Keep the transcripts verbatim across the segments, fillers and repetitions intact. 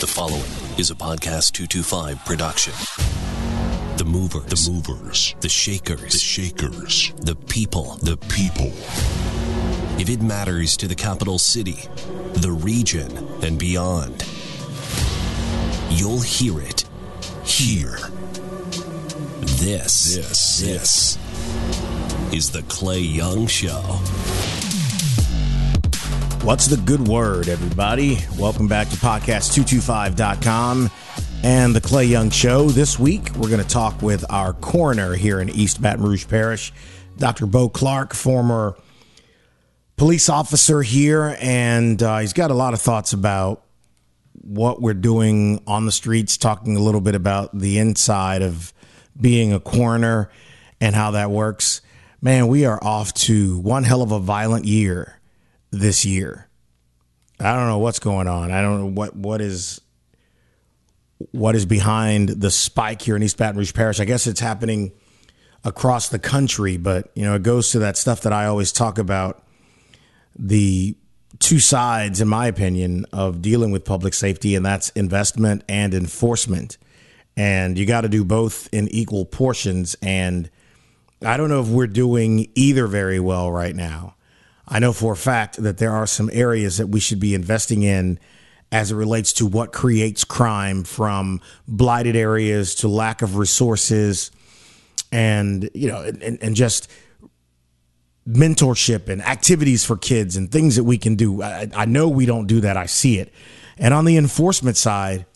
The following is a Podcast two twenty-five production. The movers, the movers, the shakers, the shakers, the people, the people. If it matters to the capital city, the region, and beyond, you'll hear it here. This, this, this is the Clay Young Show. What's the good word, everybody? Welcome back to podcast two twenty-five dot com and the Clay Young Show. This week, we're going to talk with our coroner here in East Baton Rouge Parish, Doctor Bo Clark, former police officer here, and uh, he's got a lot of thoughts about what we're doing on the streets, talking a little bit about the inside of being a coroner and how that works. Man, we are off to one hell of a violent year this year. I don't know what's going on. I don't know what what is what is behind the spike here in East Baton Rouge Parish. I guess it's happening across the country, but you know, it goes to that stuff that I always talk about, the two sides, in my opinion, of dealing with public safety, and that's investment and enforcement. And you got to do both in equal portions. And I don't know if we're doing either very well right now. I know for a fact that there are some areas that we should be investing in as it relates to what creates crime, from blighted areas to lack of resources and, you know, and, and just mentorship and activities for kids and things that we can do. I, I know we don't do that. I see it. And on the enforcement side,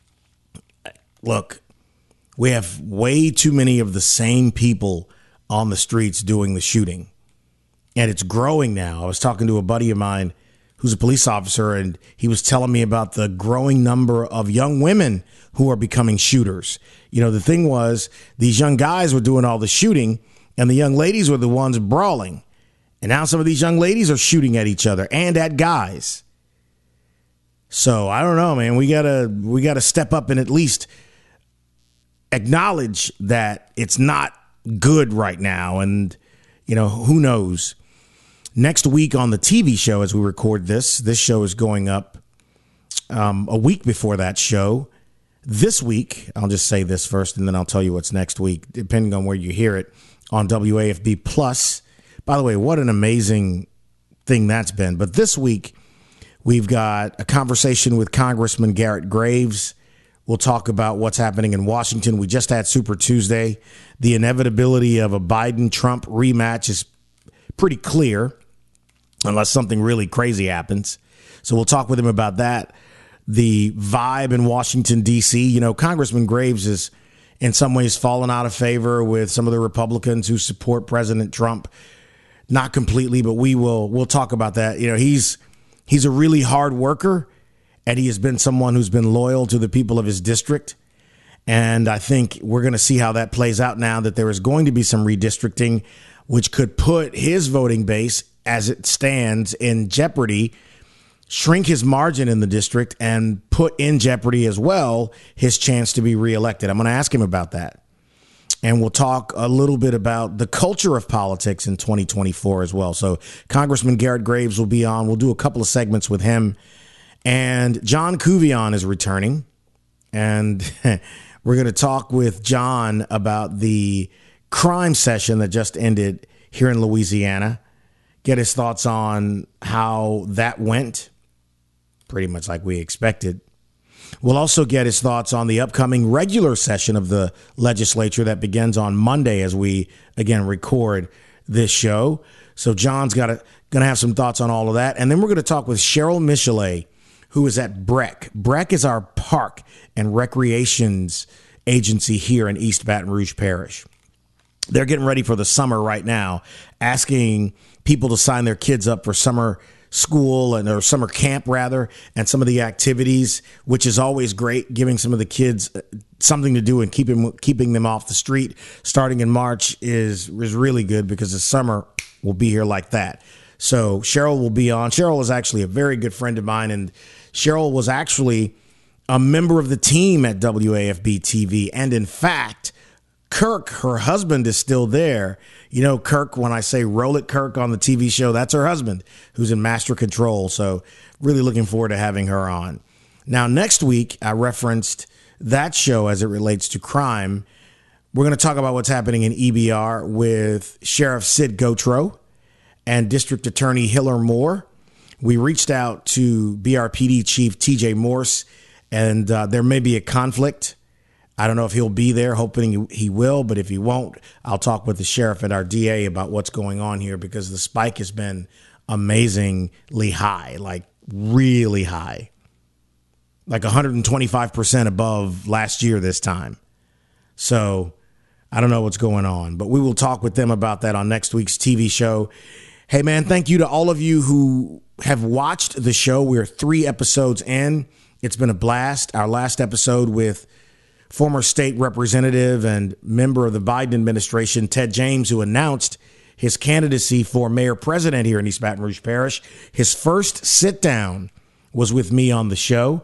look, we have way too many of the same people on the streets doing the shooting. And it's growing now. I was talking to a buddy of mine who's a police officer, and he was telling me about the growing number of young women who are becoming shooters. You know, the thing was, these young guys were doing all the shooting, and the young ladies were the ones brawling. And now some of these young ladies are shooting at each other and at guys. So I don't know, man. We gotta we gotta step up and at least acknowledge that it's not good right now. And, you know, who knows? Next week on the T V show, as we record this, this show is going up um, a week before that show. This week, I'll just say this first, and then I'll tell you what's next week, depending on where you hear it, on W A F B Plus. By the way, what an amazing thing that's been. But this week, we've got a conversation with Congressman Garrett Graves. We'll talk about what's happening in Washington. We just had Super Tuesday. The inevitability of a Biden-Trump rematch is pretty clear, unless something really crazy happens. So we'll talk with him about that. The vibe in Washington, D C. You know, Congressman Graves is in some ways fallen out of favor with some of the Republicans who support President Trump. Not completely, but we will we'll talk about that. You know, he's he's a really hard worker, and he has been someone who's been loyal to the people of his district. And I think we're going to see how that plays out now that there is going to be some redistricting, which could put his voting base, as it stands, in jeopardy, shrink his margin in the district, and put in jeopardy as well his chance to be reelected. I'm going to ask him about that. And we'll talk a little bit about the culture of politics in twenty twenty-four as well. So Congressman Garrett Graves will be on. We'll do a couple of segments with him. And John Kuvion is returning. And we're going to talk with John about the crime session that just ended here in Louisiana. Get his thoughts on how that went. Pretty much like we expected. We'll also get his thoughts on the upcoming regular session of the legislature that begins on Monday as we, again, record this show. So John's got going to have some thoughts on all of that. And then we're going to talk with Cheryl Michelet, who is at B R E C. B R E C is our park and recreations agency here in East Baton Rouge Parish. They're getting ready for the summer right now, asking people to sign their kids up for summer school and or summer camp rather, and some of the activities, which is always great, giving some of the kids something to do and keeping keeping them off the street. Starting in March is is really good because the summer will be here like that. So Cheryl will be on. Cheryl is actually a very good friend of mine, and Cheryl was actually a member of the team at W A F B T V, and in fact, Kirk, her husband, is still there. You know, Kirk, when I say roll it Kirk on the T V show, that's her husband who's in master control. So really looking forward to having her on. Now, next week, I referenced that show as it relates to crime. We're going to talk about what's happening in E B R with Sheriff Sid Gotro and District Attorney Hiller Moore. We reached out to B R P D Chief T J Morse, and uh, there may be a conflict. I don't know if he'll be there, hoping he will, but if he won't, I'll talk with the sheriff and our D A about what's going on here, because the spike has been amazingly high, like really high, like one hundred twenty-five percent above last year this time. So I don't know what's going on, but we will talk with them about that on next week's T V show. Hey, man, thank you to all of you who have watched the show. We're three episodes in. It's been a blast. Our last episode with former state representative and member of the Biden administration, Ted James, who announced his candidacy for mayor president here in East Baton Rouge Parish. His first sit down was with me on the show,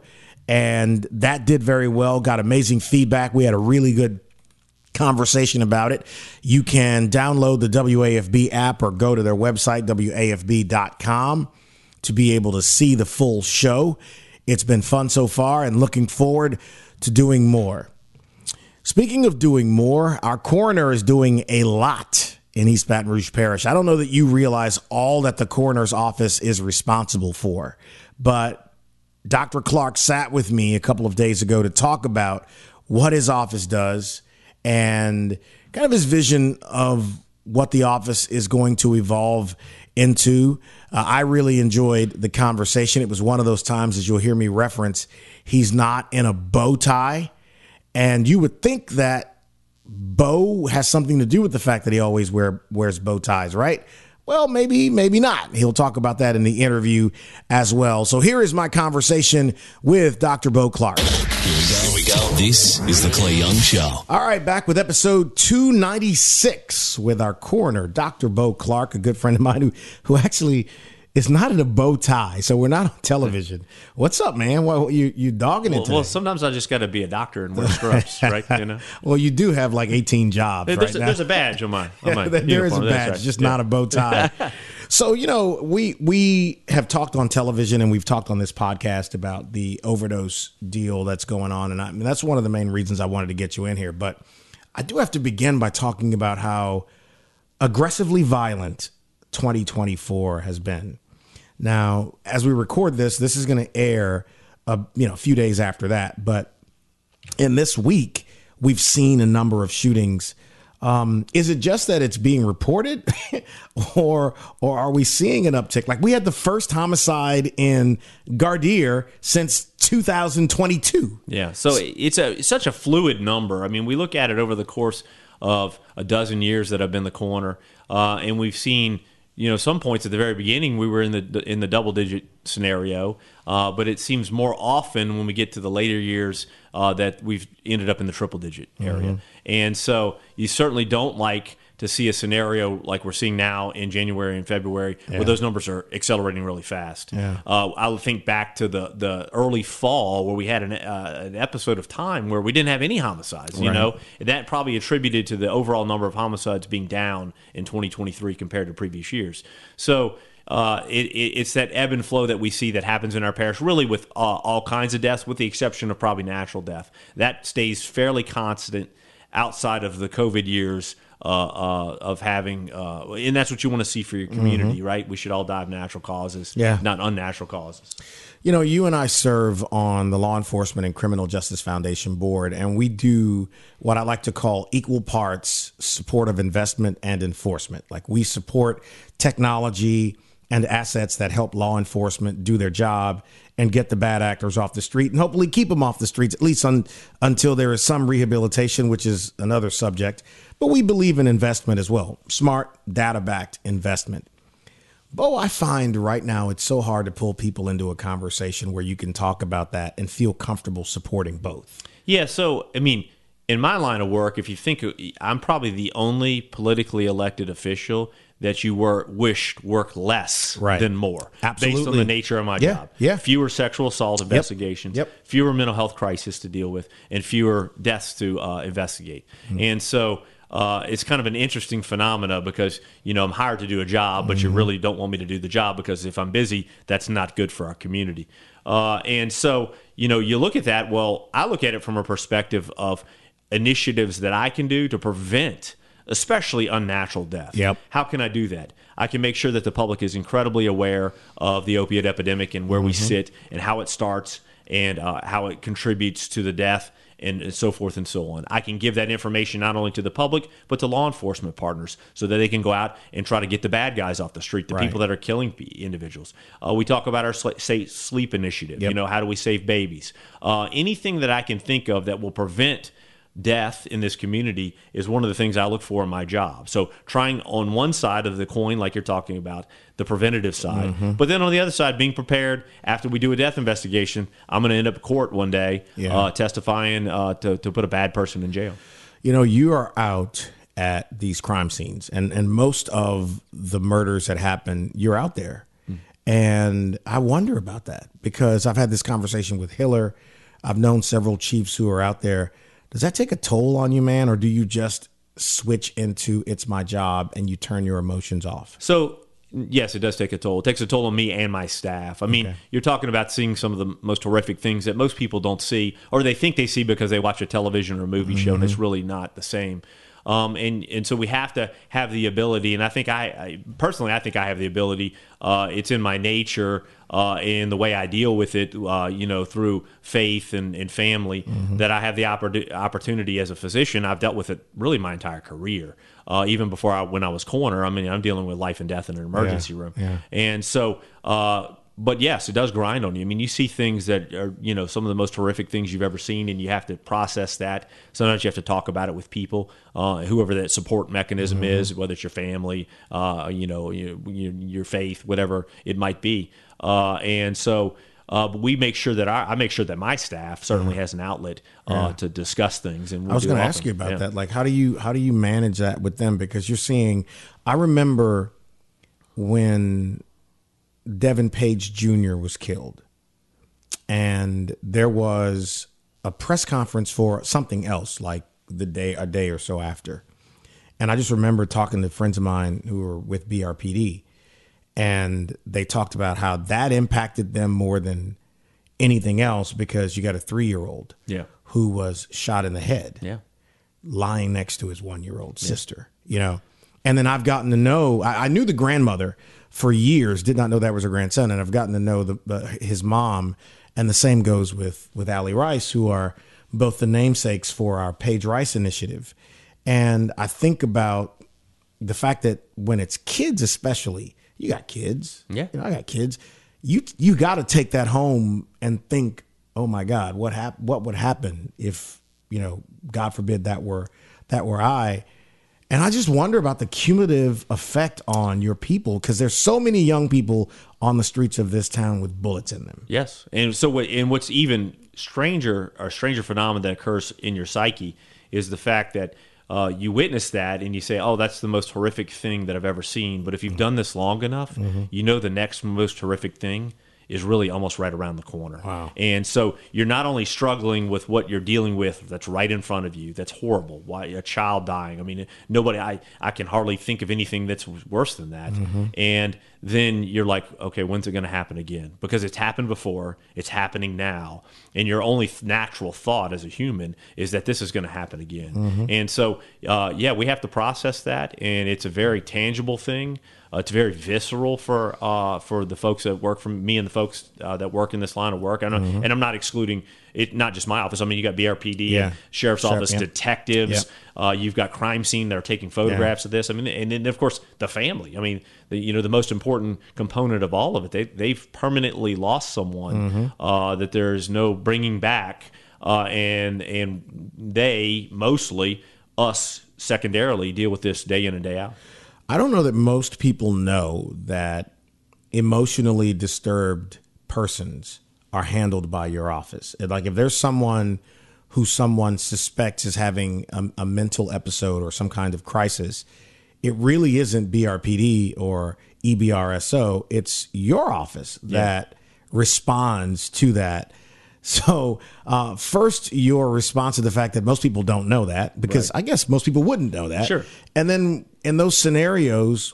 and that did very well, got amazing feedback. We had a really good conversation about it. You can download the W A F B app or go to their website, W A F B dot com, to be able to see the full show. It's been fun so far and looking forward to doing more. Speaking of doing more, our coroner is doing a lot in East Baton Rouge Parish. I don't know that you realize all that the coroner's office is responsible for, but Doctor Clark sat with me a couple of days ago to talk about what his office does and kind of his vision of what the office is going to evolve into. Uh, I really enjoyed the conversation. It was one of those times, as you'll hear me reference, he's not in a bow tie. And you would think that bow has something to do with the fact that he always wear, wears bow ties, right? Well, maybe, maybe not. He'll talk about that in the interview as well. So here is my conversation with Doctor Bo Clark. Here we go. Here we go. This is the Clay Young Show. All right, back with episode two ninety-six with our coroner, Doctor Bo Clark, a good friend of mine who, who actually is not in a bow tie, so we're not on television. What's up, man? Well, you you dogging it well, today? well, sometimes I just got to be a doctor and wear scrubs, right? You know. Well, you do have like eighteen jobs There's, right a, now. there's a badge on my, on my there uniform. is a badge, right. just yeah. not a bow tie. So, you know, we we have talked on television and we've talked on this podcast about the overdose deal that's going on, and I, I mean, that's one of the main reasons I wanted to get you in here. But I do have to begin by talking about how aggressively violent twenty twenty-four has been. Now, as we record this, this is going to air a, you know, a few days after that. But in this week, we've seen a number of shootings. Um, is it just that it's being reported or or are we seeing an uptick? Like we had the first homicide in Gardere since two thousand twenty-two. Yeah, so it's a it's such a fluid number. I mean, we look at it over the course of a dozen years that I've been the coroner, uh, and we've seen, you know, some points at the very beginning we were in the in the double digit scenario, uh, but it seems more often when we get to the later years uh, that we've ended up in the triple digit area. Mm-hmm. And so you certainly don't like to see a scenario like we're seeing now in January and February, yeah, where those numbers are accelerating really fast. Yeah. Uh, I'll think back to the, the early fall where we had an, uh, an episode of time where we didn't have any homicides. You right. know, and that probably attributed to the overall number of homicides being down in twenty twenty-three compared to previous years. So uh, it, it, it's that ebb and flow that we see that happens in our parish, really with uh, all kinds of deaths, with the exception of probably natural death. That stays fairly constant outside of the COVID years. Uh, uh, of having, uh, and that's what you want to see for your community, mm-hmm. right? We should all die of natural causes, yeah. not unnatural causes. You know, you and I serve on the Law Enforcement and Criminal Justice Foundation board, and we do what I like to call equal parts support of investment and enforcement. Like we support technology and assets that help law enforcement do their job and get the bad actors off the street and hopefully keep them off the streets, at least un, until there is some rehabilitation, which is another subject. But we believe in investment as well, smart, data-backed investment. Bo, I find right now it's so hard to pull people into a conversation where you can talk about that and feel comfortable supporting both. Yeah, so, I mean, in my line of work, if you think, I'm probably the only politically elected official that you were wished work less right. than more. Absolutely. Based on the nature of my yeah, job. Yeah. Fewer sexual assault investigations, yep. Yep. fewer mental health crises to deal with, and fewer deaths to uh, investigate. Mm-hmm. And so uh, it's kind of an interesting phenomena because, you know, I'm hired to do a job, but mm-hmm. you really don't want me to do the job because if I'm busy, that's not good for our community. Uh, and so, you know, you look at that. Well, I look at it from a perspective of initiatives that I can do to prevent especially unnatural death. Yep. How can I do that? I can make sure that the public is incredibly aware of the opioid epidemic and where mm-hmm. we sit and how it starts and uh, how it contributes to the death and so forth and so on. I can give that information not only to the public, but to law enforcement partners so that they can go out and try to get the bad guys off the street, the right. people that are killing individuals. Uh, we talk about our sl- say, sleep initiative. Yep. You know, how do we save babies? Uh, anything that I can think of that will prevent death in this community is one of the things I look for in my job. So trying on one side of the coin, like you're talking about, the preventative side, mm-hmm. but then on the other side, being prepared after we do a death investigation, I'm going to end up in court one day yeah. uh, testifying uh, to, to put a bad person in jail. You know, you are out at these crime scenes, and, and most of the murders that happen, you're out there. Mm. And I wonder about that because I've had this conversation with Hiller. I've known several chiefs who are out there. Does that take a toll on you, man, or do you just switch into it's my job and you turn your emotions off? So, yes, it does take a toll. It takes a toll on me and my staff. I mean, okay. you're talking about seeing some of the most horrific things that most people don't see, or they think they see because they watch a television or a movie mm-hmm. show, and it's really not the same. Um, and, and so we have to have the ability, and I think I, I personally, I think I have the ability, uh, it's in my nature, uh, and the way I deal with it, uh, you know, through faith and, and family, mm-hmm. that I have the oppor- opportunity as a physician. I've dealt with it really my entire career, uh, even before I, when I was coroner. I mean, I'm dealing with life and death in an emergency yeah, room. Yeah. And so, uh, but yes, it does grind on you. I mean, you see things that are, you know, some of the most horrific things you've ever seen, and you have to process that. Sometimes you have to talk about it with people, uh, whoever that support mechanism mm-hmm. is, whether it's your family, uh, you know, you, you, your faith, whatever it might be. Uh, and so uh, we make sure that our, I make sure that my staff certainly has an outlet uh, yeah. to discuss things. And we'll I was going to ask you about yeah. that. Like, how do you how do you manage that with them? Because you're seeing, I remember when Devin Page Junior was killed, and there was a press conference for something else, like the day a day or so after. And I just remember talking to friends of mine who were with B R P D, and they talked about how that impacted them more than anything else because you got a three-year-old yeah. who was shot in the head, yeah. lying next to his one-year-old sister, yeah. you know. And then I've gotten to know, I, I knew the grandmother for years, did not know that was her grandson, and I've gotten to know the, uh, his mom, and the same goes with, with Allie Rice, who are both the namesakes for our Paige Rice initiative. And I think about the fact that when it's kids especially, you got kids. Yeah. You know, I got kids. You you got to take that home and think, oh my God, what hap- what would happen if, you know, God forbid that were that were I. And I just wonder about the cumulative effect on your people, because there's so many young people on the streets of this town with bullets in them. Yes. And so what, and what's even stranger, or stranger phenomenon that occurs in your psyche is the fact that Uh, you witness that and you say, oh, that's the most horrific thing that I've ever seen. But if you've done this long enough, mm-hmm. you know the next most horrific thing is really almost right around the corner. Wow. And so you're not only struggling with what you're dealing with that's right in front of you, that's horrible, why a child dying. I mean, nobody, I, I can hardly think of anything that's worse than that. Mm-hmm. And then you're like, okay, when's it going to happen again? Because it's happened before, it's happening now, and your only natural thought as a human is that this is going to happen again. Mm-hmm. And so, uh, yeah, we have to process that, and it's a very tangible thing. Uh, it's very visceral for uh, for the folks that work for me and the folks uh, that work in this line of work. I know, mm-hmm. and I'm not excluding it, not just my office. I mean, you got B R P D, yeah. and Sheriff's Sheriff, Office, yeah. detectives. Yeah. Uh, you've got crime scene that are taking photographs yeah. of this. I mean, and then of course the family. I mean, the, you know, the most important component of all of it. They they've permanently lost someone mm-hmm. uh, that there is no bringing back, uh, and and they mostly us secondarily deal with this day in and day out. I don't know that most people know that emotionally disturbed persons are handled by your office. Like if there's someone who someone suspects is having a, a mental episode or some kind of crisis, it really isn't B R P D or E B R S O. It's your office that yeah. responds to that. So uh, first, your response to the fact that most people don't know that, because right. I guess most people wouldn't know that. Sure. And then in those scenarios,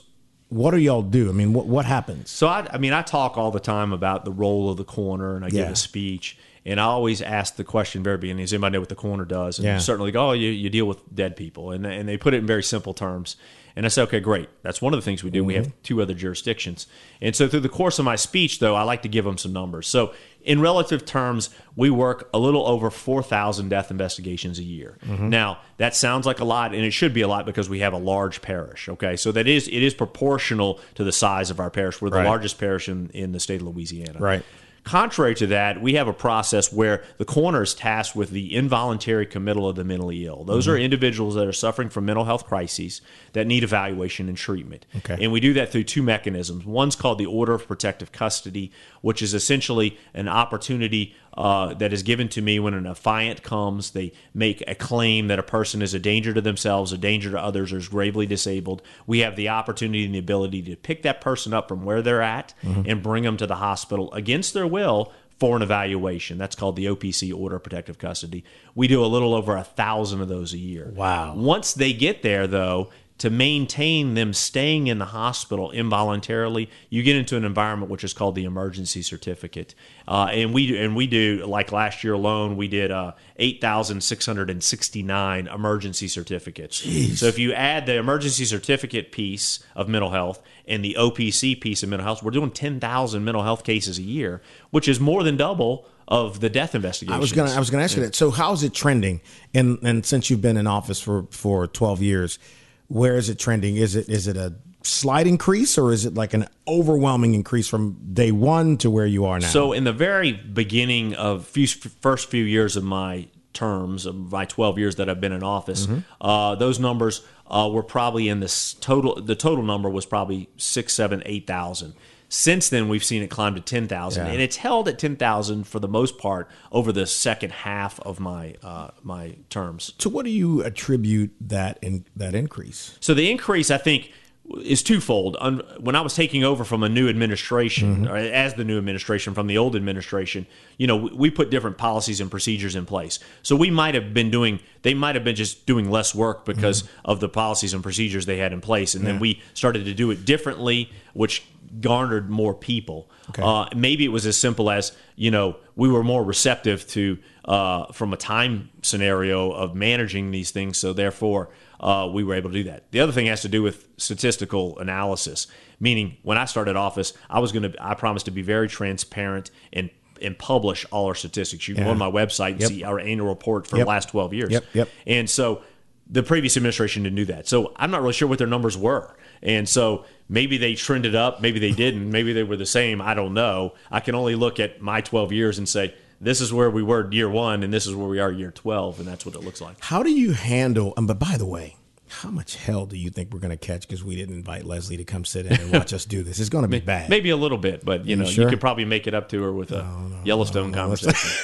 what do y'all do? I mean, what what happens? So, I, I mean, I talk all the time about the role of the coroner, and I give Yeah. a speech, and I always ask the question very beginning, does anybody know what the coroner does? And Yeah. certainly go, oh, you, you deal with dead people. And, and they put it in very simple terms. And I say, okay, great. That's one of the things we do. Mm-hmm. We have two other jurisdictions. And so through the course of my speech, though, I like to give them some numbers. So in relative terms, we work a little over four thousand death investigations a year. Mm-hmm. Now, that sounds like a lot, and it should be a lot because we have a large parish, okay? So that is it is proportional to the size of our parish. We're the Right. largest parish in, in the state of Louisiana. Right. Contrary to that, we have a process where the coroner is tasked with the involuntary committal of the mentally ill. Those mm-hmm. are individuals that are suffering from mental health crises that need evaluation and treatment. Okay. And we do that through two mechanisms. One's called the Order of Protective Custody, which is essentially an opportunity uh, that is given to me when an affiant comes. They make a claim that a person is a danger to themselves, a danger to others, or is gravely disabled. We have the opportunity and the ability to pick that person up from where they're at mm-hmm. and bring them to the hospital against their will for an evaluation. That's called the O P C, Order of Protective Custody. We do a little over a thousand of those a year. Wow. Once they get there, though, to maintain them staying in the hospital involuntarily, you get into an environment which is called the emergency certificate. Uh, and we and we do, like last year alone, we did uh, eight thousand six hundred sixty-nine emergency certificates. Jeez. So if you add the emergency certificate piece of mental health and the O P C piece of mental health, we're doing ten thousand mental health cases a year, which is more than double of the death investigations. I was gonna I was gonna ask you that. So how's it trending? And and since you've been in office for, for twelve years, where is it trending? Is it is it a slight increase, or is it like an overwhelming increase from day one to where you are now? So in the very beginning of few, first few years of my terms, of my twelve years that I've been in office, mm-hmm. uh, those numbers uh, were probably in this total. The total number was probably six, seven, eight thousand. Since then, we've seen it climb to ten thousand, yeah. and it's held at ten thousand for the most part over the second half of my uh, my terms. To what do you attribute that in, that increase? So the increase, I think, is twofold. When I was taking over from a new administration, mm-hmm. or as the new administration from the old administration, you know, we put different policies and procedures in place. So we might have been doing, they might have been just doing less work because mm-hmm. of the policies and procedures they had in place, and yeah. then we started to do it differently, which garnered more people. Okay. Uh, maybe it was as simple as, you know, we were more receptive to, uh, from a time scenario of managing these things, so therefore uh, we were able to do that. The other thing has to do with statistical analysis, meaning when I started office, I was going to, I promised to be very transparent and and publish all our statistics. You can yeah. go on my website and yep. see our annual report for yep. the last twelve years. Yep. Yep. And so the previous administration didn't do that. So I'm not really sure what their numbers were. And so maybe they trended up, maybe they didn't, maybe they were the same. I don't know. I can only look at my twelve years and say, this is where we were year one and this is where we are year twelve, and that's what it looks like. How do you handle, um, but by the way, how much hell do you think we're going to catch because we didn't invite Leslie to come sit in and watch us do this? It's going to be bad. Maybe a little bit, but you know, you, sure? you could probably make it up to her with a no, no, Yellowstone no, no, conversation.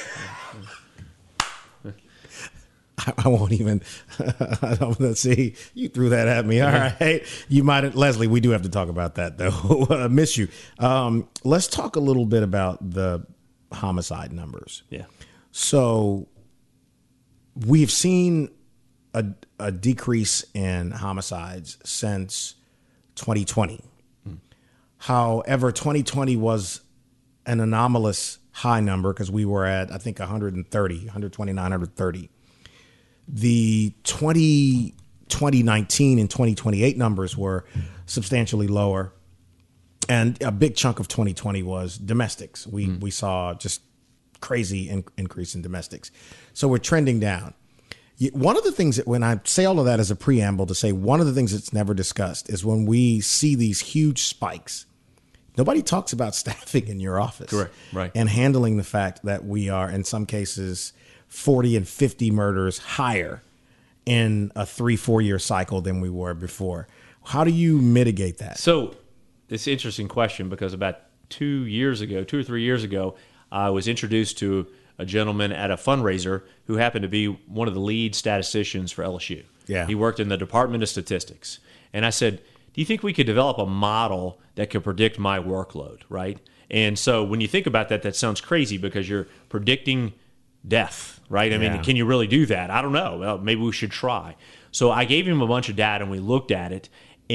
I, I won't even. Let's see. You threw that at me. All right. You might, Leslie. We do have to talk about that, though. I miss you. Um, let's talk a little bit about the homicide numbers. Yeah. So we've seen a, a decrease in homicides since twenty twenty. Mm. However, twenty twenty was an anomalous high number because we were at, I think, one hundred thirty, one twenty-nine, one hundred thirty. The twenty, twenty nineteen and twenty twenty-eight numbers were substantially lower. And a big chunk of twenty twenty was domestics. We mm. we saw just crazy in, increase in domestics. So we're trending down. One of the things that when I say all of that as a preamble to say one of the things that's never discussed is when we see these huge spikes, nobody talks about staffing in your office. Correct. Right. And handling the fact that we are in some cases forty and fifty murders higher in a three, four year cycle than we were before. How do you mitigate that? So it's an interesting question because about two years ago, two or three years ago, I was introduced to a gentleman at a fundraiser who happened to be one of the lead statisticians for L S U. Yeah. He worked in the Department of Statistics. And I said, do you think we could develop a model that could predict my workload, right? And so when you think about that, that sounds crazy because you're predicting death, right? I Yeah. mean, can you really do that? I don't know. Well, maybe we should try. So I gave him a bunch of data and we looked at it, and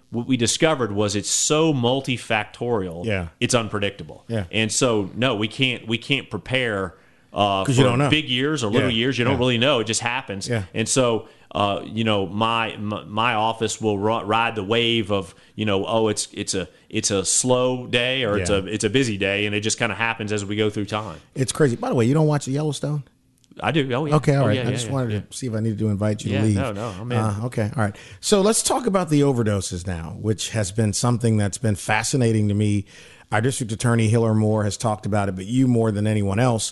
what we discovered was it's so multifactorial. Yeah. It's unpredictable. Yeah. And so no, we can't we can't prepare uh, for you don't know. big years or little Yeah. years. You don't Yeah. really know. It just happens. Yeah. And so uh, you know, my my, my office will ru- ride the wave of you know, oh, it's it's a it's a slow day or it's Yeah. a it's a busy day, and it just kind of happens as we go through time. It's crazy. By the way, you don't watch the Yellowstone? I do. Oh, yeah. Okay, all Oh, right. yeah, I yeah, just yeah, wanted yeah. to see if I needed to invite you Yeah, to leave. no, no, I'm in. Uh, okay, all right. So let's talk about the overdoses now, which has been something that's been fascinating to me. Our district attorney, Hiller Moore, has talked about it, but you more than anyone else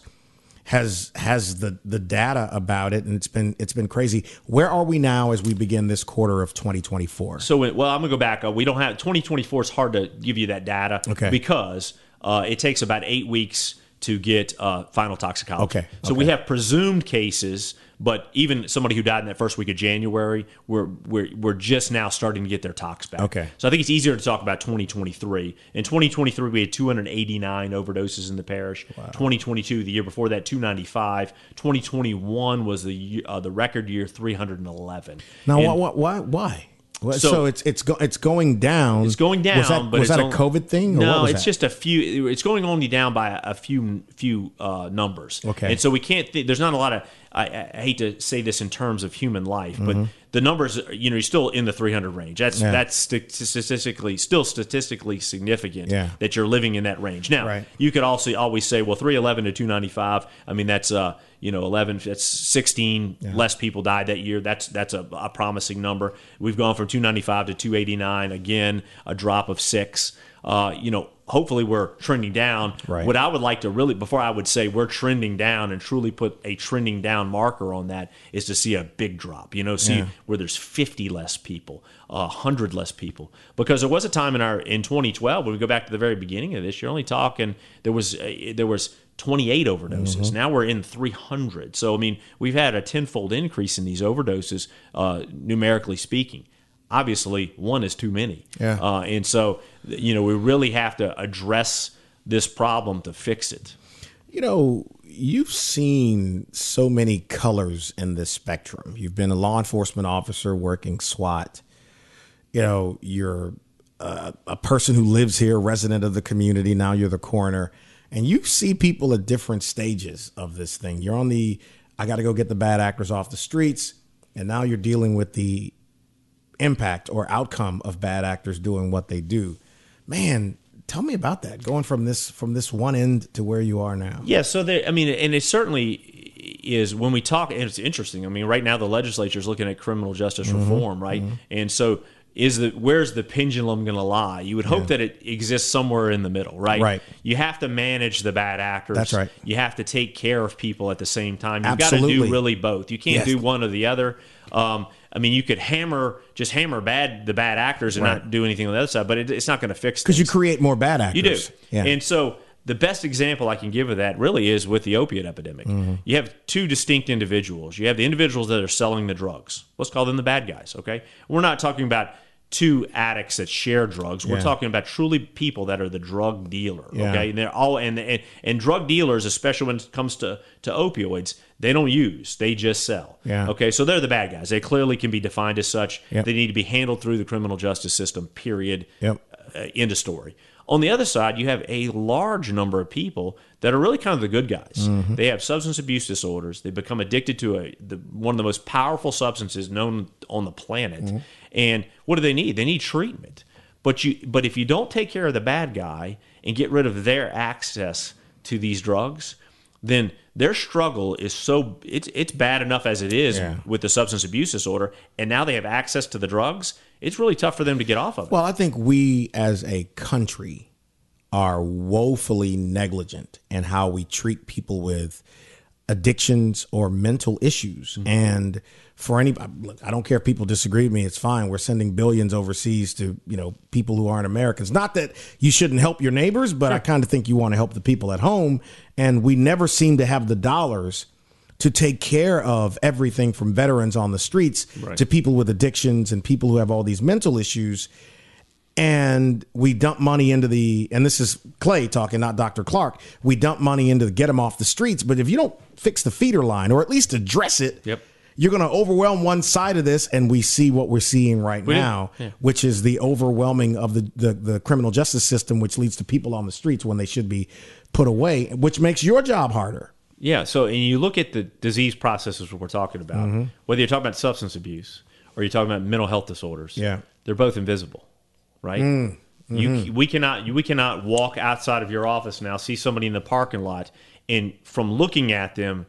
has has the the data about it, and it's been it's been crazy. Where are we now as we begin this quarter of twenty twenty-four? So, well, I'm gonna go back. Uh, we don't have twenty twenty-four. Is hard to give you that data, Okay. because uh, it takes about eight weeks to get uh, final toxicology. Okay, So okay. we have presumed cases, but even somebody who died in that first week of January, we're we're we're just now starting to get their tox back. Okay. So I think it's easier to talk about twenty twenty-three. In twenty twenty-three, we had two hundred eighty-nine overdoses in the parish. twenty twenty-two, the year before that, two ninety-five. twenty twenty-one was the year, uh, the record year, three hundred eleven. Now, And- why, why? Why? Well, So, So- it's it's go, it's going down. It's going down, Was that, but was it's that a only- COVID thing? Or No, what was it's that? just a few. It's going only down by a, a few few uh, numbers. Okay. and so we can't. Th- there's not a lot of. I, I hate to say this in terms of human life, but the numbers, you know, you're still in the three hundred range. That's Mm-hmm. Yeah. that's sti- statistically still statistically significant. Yeah. that you're living in that range. Now, Right. you could also always say, well, three eleven to two ninety-five. I mean, that's uh, you know, eleven. That's sixteen less people died that year. That's that's a, a promising number. We've gone from two ninety-five to two eighty-nine. Again, a drop of six. Uh, you know, hopefully we're trending down. Right. What I would like to really, before I would say we're trending down and truly put a trending down marker on that, is to see a big drop. You know, see Yeah. where there's fifty less people, one hundred less people. Because there was a time in our in twenty twelve, when we go back to the very beginning of this, you're only talking, there was uh, there was twenty-eight overdoses. Now we're in three hundred. So, I mean, we've had a tenfold increase in these overdoses, uh, numerically speaking. Obviously, one is too many. Yeah. Uh, and so, you know, we really have to address this problem to fix it. You know, you've seen so many colors in this spectrum. You've been a law enforcement officer working SWAT. You know, you're uh, a person who lives here, resident of the community. Now you're the coroner. And you see people at different stages of this thing. You're on the, I got to go get the bad actors off the streets. And now you're dealing with the impact or outcome of bad actors doing what they do. Man, tell me about that, going from this from this one end to where you are now. Yeah, so there, I mean, and it certainly is when we talk, and it's interesting. I mean, right now the legislature is looking at criminal justice Mm-hmm. reform, right? And so is the where's the pendulum going to lie? You would hope Yeah. that it exists somewhere in the middle, right? Right. You have to manage the bad actors. That's right. You have to take care of people at the same time. You've got to Absolutely. do really both. You can't Yes. do one or the other. Um, I mean, you could hammer just hammer bad the bad actors and Right. not do anything on the other side, but it, it's not going to fix Because you things. create more bad actors. You do. Yeah. And so the best example I can give of that really is with the opiate epidemic. Mm-hmm. You have two distinct individuals. You have the individuals that are selling the drugs. Let's call them the bad guys, okay? We're not talking about two addicts that share drugs. We're Yeah. talking about truly people that are the drug dealer, Yeah. okay? And they're all and, and and drug dealers, especially when it comes to to opioids, they don't use, they just sell. Yeah. Okay, so they're the bad guys. They clearly can be defined as such. Yep. They need to be handled through the criminal justice system, period. Yep. Uh, end of story. On the other side, you have a large number of people that are really kind of the good guys. Mm-hmm. They have substance abuse disorders. They become addicted to a the, one of the most powerful substances known on the planet. Mm-hmm. And what do they need? They need treatment. But you, but if you don't take care of the bad guy and get rid of their access to these drugs, then their struggle is so it's it's bad enough as it is Yeah. with the substance abuse disorder, and now they have access to the drugs. It's really tough for them to get off of it. Well, I think we as a country are woefully negligent in how we treat people with addictions or mental issues. Mm-hmm. And for any, look, I don't care if people disagree with me. It's fine. We're sending billions overseas to, you know, people who aren't Americans. Not that you shouldn't help your neighbors, but I kind of think you want to help the people at home. And we never seem to have the dollars to take care of everything from veterans on the streets Right. to people with addictions and people who have all these mental issues. And we dump money into the, and this is Clay talking, not Doctor Clark. We dump money into the, get them off the streets. But if you don't fix the feeder line or at least address it, Yep. you're going to overwhelm one side of this, and we see what we're seeing right We did. now, Yeah. which is the overwhelming of the, the, the criminal justice system, which leads to people on the streets when they should be put away, which makes your job harder. Yeah. So, and you look at the disease processes we're talking about, Mm-hmm. whether you're talking about substance abuse or you're talking about mental health disorders. Yeah. They're both invisible, right? Mm-hmm. You, we cannot, we cannot walk outside of your office now, see somebody in the parking lot, and from looking at them,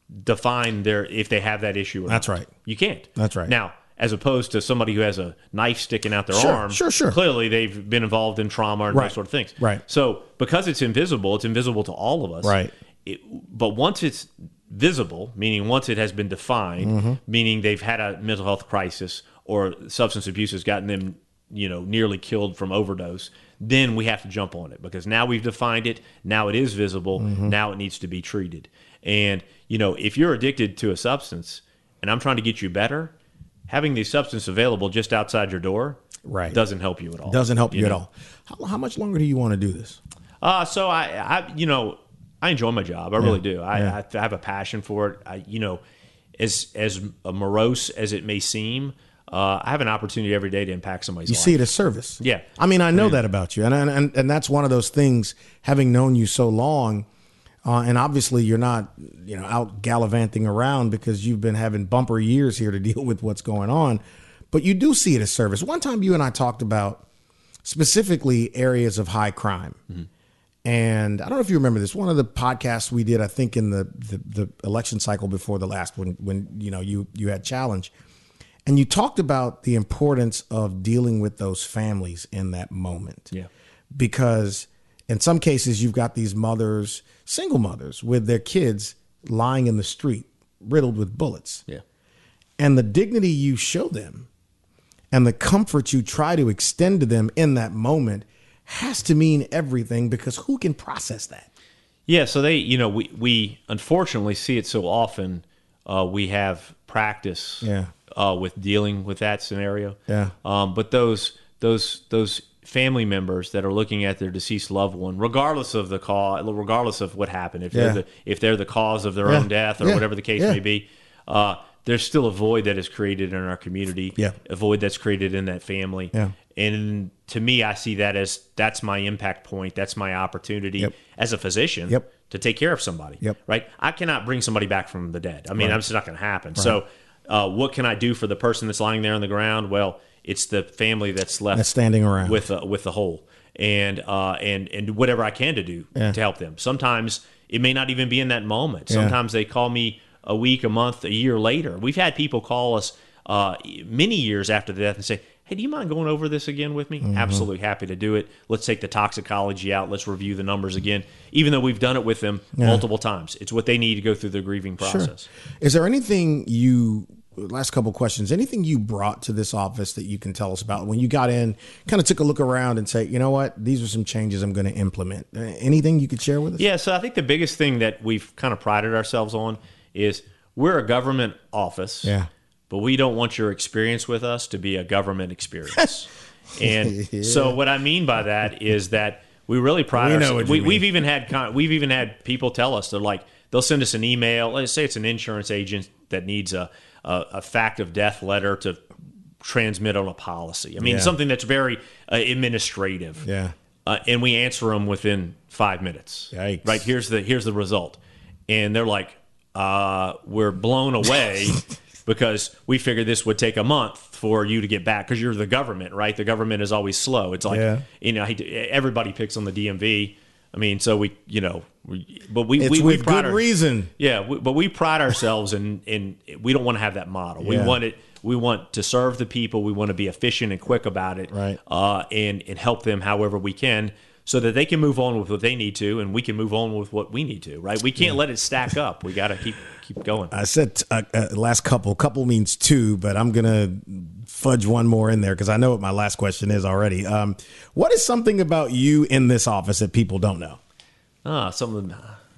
define their if they have that issue or That's not. right. You can't. That's right. Now, as opposed to somebody who has a knife sticking out their Sure, arm, sure, sure. clearly they've been involved in trauma and Right. those sort of things. Right. So because it's invisible, it's invisible to all of us. Right. It, but once it's visible, meaning once it has been defined, Mm-hmm. meaning they've had a mental health crisis or substance abuse has gotten them, you know, nearly killed from overdose, then we have to jump on it because now we've defined it. Now it is visible. Mm-hmm. Now it needs to be treated. And, you know, if you're addicted to a substance and I'm trying to get you better, having the substance available just outside your door Right. doesn't help you at all. Doesn't help you, at know? all. How, how much longer do you want to do this? Uh, so I, I, you know, I enjoy my job. I really do. I, Yeah. I have a passion for it. I, you know, as as morose as it may seem, uh, I have an opportunity every day to impact somebody's You life. see it as service. Yeah. I mean, I know that about you. And, and, and that's one of those things, having known you so long, uh, and obviously you're not, you know, out gallivanting around because you've been having bumper years here to deal with what's going on, but you do see it as service. One time you and I talked about specifically areas of high crime. Mm-hmm. And I don't know if you remember this, one of the podcasts we did, I think in the, the, the election cycle before the last when, when, you know, you, you had Challenge, and you talked about the importance of dealing with those families in that moment. Yeah. Because in some cases you've got these mothers, single mothers with their kids lying in the street, riddled with bullets. Yeah. And the dignity you show them and the comfort you try to extend to them in that moment has to mean everything, because who can process that? Yeah, so they, you know, we, we unfortunately see it so often. Uh, we have practice Yeah. uh, with dealing with that scenario. Yeah. Um, but those those those family members that are looking at their deceased loved one, regardless of the cause, regardless of what happened, if Yeah. they're the if they're the cause of their Yeah. own death or Yeah. whatever the case Yeah. may be, uh, there's still a void that is created in our community. Yeah. A void that's created in that family. Yeah. And to me, I see that as that's my impact point. That's my opportunity Yep. as a physician Yep. to take care of somebody. Yep. Right? I cannot bring somebody back from the dead. I mean, Right. it's just not going to happen. So, uh, what can I do for the person that's lying there on the ground? Well, it's the family that's left That's standing around. with uh, with the hole, and uh, and and whatever I can to do Yeah. to help them. Sometimes it may not even be in that moment. Yeah. Sometimes they call me a week, a month, a year later. We've had people call us uh, many years after the death and say, hey, do you mind going over this again with me? Mm-hmm. Absolutely happy to do it. Let's take the toxicology out. Let's review the numbers again, even though we've done it with them multiple times. It's what they need to go through the grieving process. Sure. Is there anything you, last couple of questions, anything you brought to this office that you can tell us about when you got in, kind of took a look around and say, you know what, these are some changes I'm going to implement? Uh, Anything you could share with us? Yeah, so I think the biggest thing that we've kind of prided ourselves on is we're a government office. Yeah. But we don't want your experience with us to be a government experience. And Yeah. so what I mean by that is that we really pride We know ourselves. what you We, mean. we've even had con- we've even had people tell us, they're like, they'll send us an email. Let's say it's an insurance agent that needs a a, a fact of death letter to transmit on a policy. I mean, Yeah. something that's very uh, administrative. Yeah. Uh, and we answer them within five minutes. Yikes. Right, here's the here's the result, and they're like, uh, "We're blown away because we figured this would take a month for you to get back because you're the government, right? The government is always slow. It's like Yeah. you know, I hate to- everybody picks on the D M V. I mean, so we, you know, we, but we It's we, with we pride good our- reason. Yeah, we, but we pride ourselves in in we don't want to have that model. We Yeah. want it. We want to serve the people. We want to be efficient and quick about it, Right. Uh, and and help them however we can, so that they can move on with what they need to, and we can move on with what we need to. Right? We can't let it stack up. We got to keep keep going. I said uh, uh, last couple. Couple means two, but I'm going to fudge one more in there because I know what my last question is already. Um, what is something about you in this office that people don't know? Ah, some of them.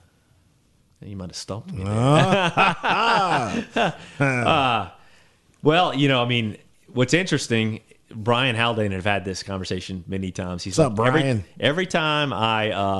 You might have stumped me. there. uh, well, you know, I mean, what's interesting, Brian Haldane have had this conversation many times. He's What's up, like, every, Brian? every time I uh,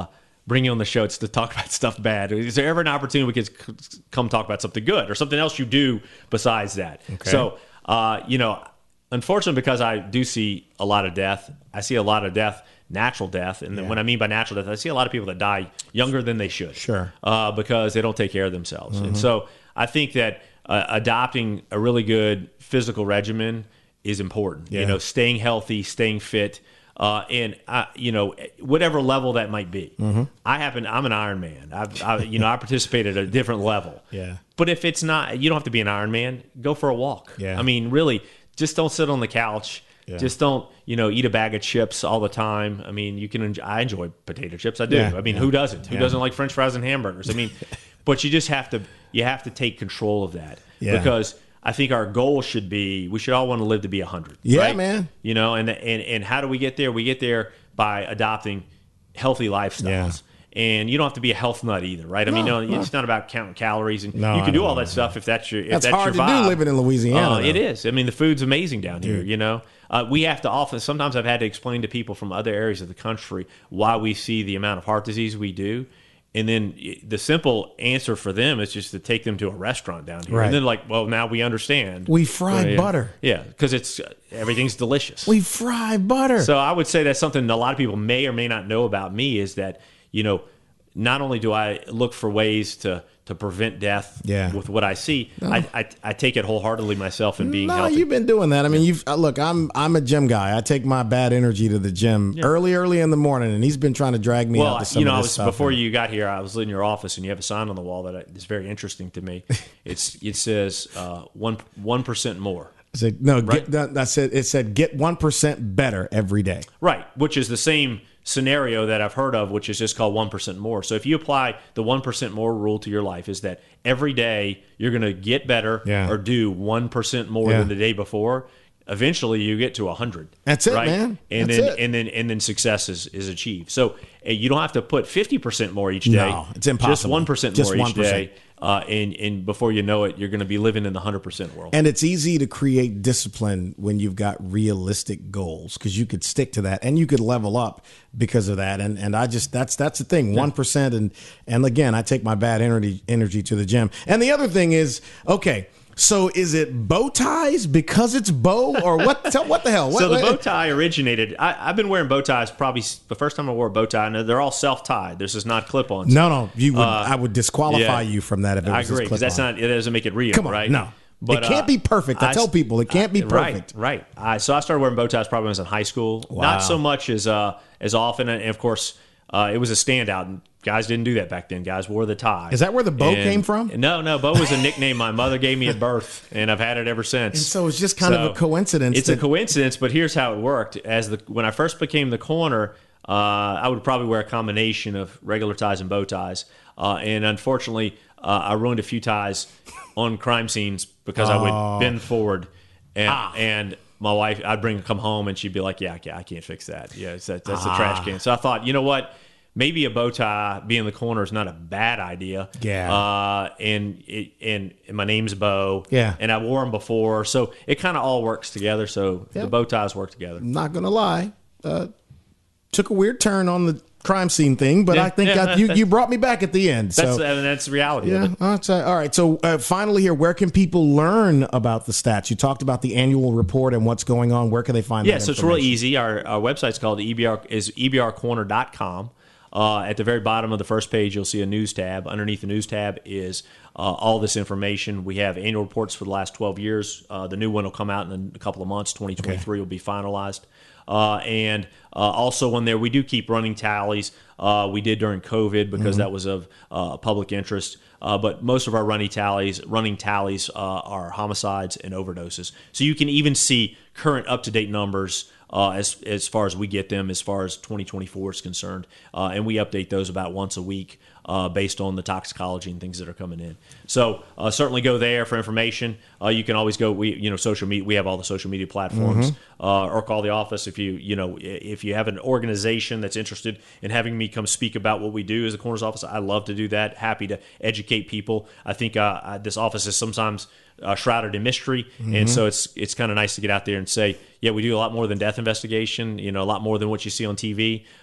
bring you on the show. It's to talk about stuff bad. Is there ever an opportunity we could c- come talk about something good or something else you do besides that? Okay. So, uh, you know, unfortunately, because I do see a lot of death, I see a lot of death, natural death. And Yeah. when I mean by natural death, I see a lot of people that die younger than they should. Sure. Uh, because they don't take care of themselves. Mm-hmm. And so I think that uh, adopting a really good physical regimen is important. Yeah. You know, staying healthy, staying fit. Uh, and I, you know, whatever level that might be, Mm-hmm. I happen. I'm an Ironman. I, I, you know, I participate at a different level. Yeah. But if it's not, you don't have to be an Ironman. Go for a walk. Yeah. I mean, really, just don't sit on the couch. Yeah. Just don't, you know, eat a bag of chips all the time. I mean, you can. Enjoy, I enjoy potato chips. I do. Yeah. I mean, Yeah. who doesn't? Who Yeah. doesn't like French fries and hamburgers? I mean, but you just have to. You have to take control of that Yeah. because I think our goal should be. We should all want to live to be a hundred. Yeah, right? man. You know, and and and how do we get there? We get there by adopting healthy lifestyles. Yeah. And you don't have to be a health nut either, right? I mean, No, no, no. it's not about counting calories, and No, you can do no, all no, that stuff if that's your if That's that's, hard your to vibe. do living in Louisiana, Uh, it though. is. I mean, the food's amazing down here. Dude. You know, uh, we have to often. Sometimes I've had to explain to people from other areas of the country why we see the amount of heart disease we do. And then the simple answer for them is just to take them to a restaurant down here. Right. And then like, well, now we understand. We fry yeah. butter. Yeah, because it's uh, everything's delicious. We fry butter. So I would say that's something a lot of people may or may not know about me is that, you know, not only do I look for ways to, to prevent death Yeah. with what I see, I, I I take it wholeheartedly myself in being no, healthy. you've been doing that. I mean, you've uh, look. I'm I'm a gym guy. I take my bad energy to the gym early, early in the morning, and he's been trying to drag me Well, out to some you know, of I this was stuff. before you got here. I was in your office, and you have a sign on the wall that I, is very interesting to me. It's it says uh, one one percent more. I said, no, Right. get, that, that said, it said get one percent better every day. Right, which is the same scenario that I've heard of, which is just called one percent more. So if you apply the one percent more rule to your life, is that every day you're going to get better Yeah. or do one percent more Yeah. than the day before. Eventually, you get to one hundred. That's it, right? man. And That's then it. and then and then success is, is achieved. So uh, you don't have to put fifty percent more each day. No, it's impossible. Just one percent Just more each one percent. day. Uh, and, and before you know it, you're going to be living in the one hundred percent world. And it's easy to create discipline when you've got realistic goals because you could stick to that and you could level up because of that. And and I just that's that's the thing, one percent. And and again, I take my bad energy energy to the gym. And the other thing is, okay. So is it bow ties because it's bow or what? Tell, what the hell? What, So the what- bow tie originated. I, I've been wearing bow ties probably s- the first time I wore a bow tie. And they're all self-tied. This is not clip-ons. No, no, you would. Uh, I would disqualify yeah. you from that if it was I just agree because that's clip-on. not. It doesn't make it real. Come on, right? no. It can't be perfect. I tell people it can't be perfect. Right, right. I, so I started wearing bow ties probably when I was in high school. Wow. Not so much as uh, as often, and of course, uh, it was a standout. And guys didn't do that back then. Guys wore the tie. Is that where the bow And- came from? No, no. Bow was a nickname my mother gave me at birth, and I've had it ever since. And so it's just kind of So a coincidence. It's a that- coincidence, but here's how it worked. As the when I first became the corner, uh, I would probably wear a combination of regular ties and bow ties. Uh, and unfortunately, uh, I ruined a few ties on crime scenes because I would bend forward, and and my wife, I'd bring come home, and she'd be like, "Yeah, I can't, I can't fix that. Yeah, it's that, that's the trash can." So I thought, you know what? Maybe a bow tie being in the corner is not a bad idea. Yeah. Uh, and it, and my name's Bo. Yeah. And I wore them before, so it kind of all works together. So the Yep. bow ties work together. I'm not gonna lie, uh, took a weird turn on the crime scene thing, but Yeah, I think yeah. I, you you brought me back at the end. That's So I mean, that's the reality yeah, of it. that's, uh, all right. So uh, finally, here, where can people learn about the stats? You talked about the annual report and what's going on. Where can they find? Yeah, that so it's really information? easy. Our, our website's called E B R is E B R corner dot com. Uh, at the very bottom of the first page, you'll see a news tab. Underneath the news tab is uh, all this information. We have annual reports for the last twelve years. Uh, the new one will come out in a couple of months. twenty twenty-three will be finalized. Uh, and uh, also on there, we do keep running tallies. Uh, we did during COVID because that was of uh, public interest. Uh, but most of our running tallies, running tallies uh, are homicides and overdoses. So you can even see current up-to-date numbers uh, as as far as we get them, as far as twenty twenty-four is concerned, uh, and we update those about once a week uh, based on the toxicology and things that are coming in. So uh, certainly go there for information. Uh, you can always go. We you know social media. We have all the social media platforms, uh, or call the office if you you know if you have an organization that's interested in having me come speak about what we do as a coroner's office. I love to do that. Happy to educate people. I think uh, I, this office is sometimes uh, shrouded in mystery, and so it's it's kind of nice to get out there and say, yeah, we do a lot more than death investigation. You know, a lot more than what you see on T V.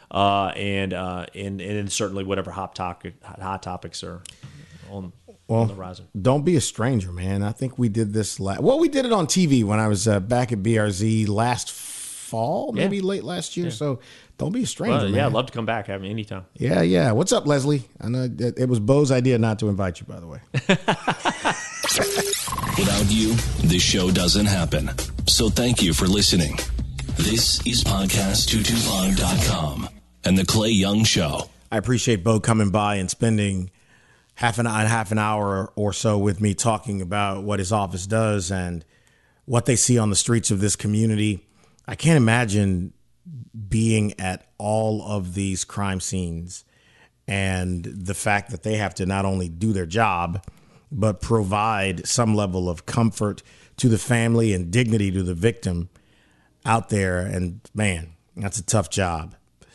uh, and, uh, and and certainly whatever hot topic hot topics are on, well, on the horizon. Don't be a stranger, man. I think we did this last. Well, we did it on T V when I was uh, back at B R Z last fall, maybe yeah. late last year. Yeah. So don't be a stranger, well, man. Yeah, I'd love to come back. Have me anytime. Yeah, yeah. What's up, Leslie? I know it, it was Bo's idea not to invite you, by the way. Without you, this show doesn't happen. So thank you for listening. This is podcast two twenty-five dot com and The Clay Young Show. I appreciate Bo coming by and spending half an half an hour or so with me talking about what his office does and what they see on the streets of this community. I can't imagine being at all of these crime scenes and the fact that they have to not only do their job, but provide some level of comfort to the family and dignity to the victim out there. And man, that's a tough job.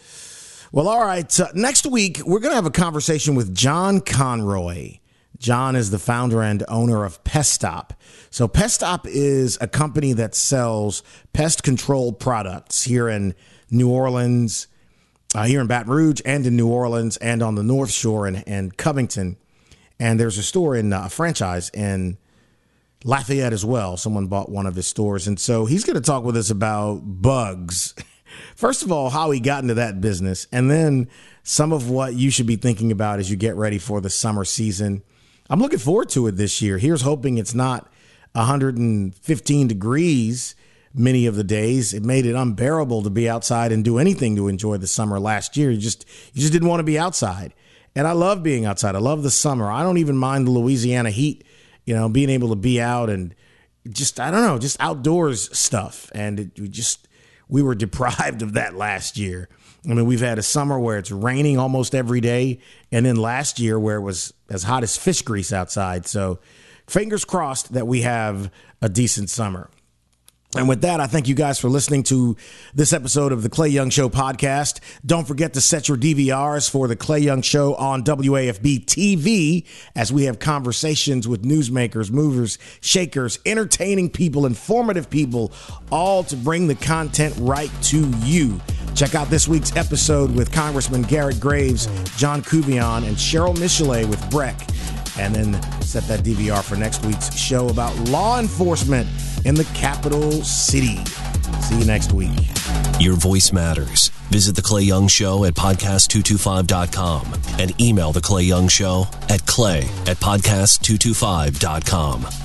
Well, all right. Uh, next week, we're going to have a conversation with John Conroy. John is the founder and owner of Pest Stop. So Pest Stop is a company that sells pest control products here in New Orleans, uh, here in Baton Rouge, and in New Orleans, and on the North Shore and, and Covington. And there's a store in uh, a franchise in Lafayette as well. Someone bought one of his stores. And so he's going to talk with us about bugs. First of all, how he got into that business, and then some of what you should be thinking about as you get ready for the summer season. I'm looking forward to it this year. Here's hoping it's not one hundred fifteen degrees many of the days. It made it unbearable to be outside and do anything to enjoy the summer last year. You just you just didn't want to be outside. And I love being outside. I love the summer. I don't even mind the Louisiana heat, you know, being able to be out and just, I don't know, just outdoors stuff. And it, we just, we were deprived of that last year. I mean, we've had a summer where it's raining almost every day. And then last year where it was as hot as fish grease outside. So fingers crossed that we have a decent summer. And with that, I thank you guys for listening to this episode of the Clay Young Show podcast. Don't forget to set your D V Rs for the Clay Young Show on W A F B T V as we have conversations with newsmakers, movers, shakers, entertaining people, informative people, all to bring the content right to you. Check out this week's episode with Congressman Garrett Graves, John Couvion, and Cheryl Michelet with Breck. And then set that D V R for next week's show about law enforcement in the capital city. See you next week. Your voice matters. Visit The Clay Young Show at podcast two twenty-five dot com and email The Clay Young Show at clay at podcast two twenty-five dot com.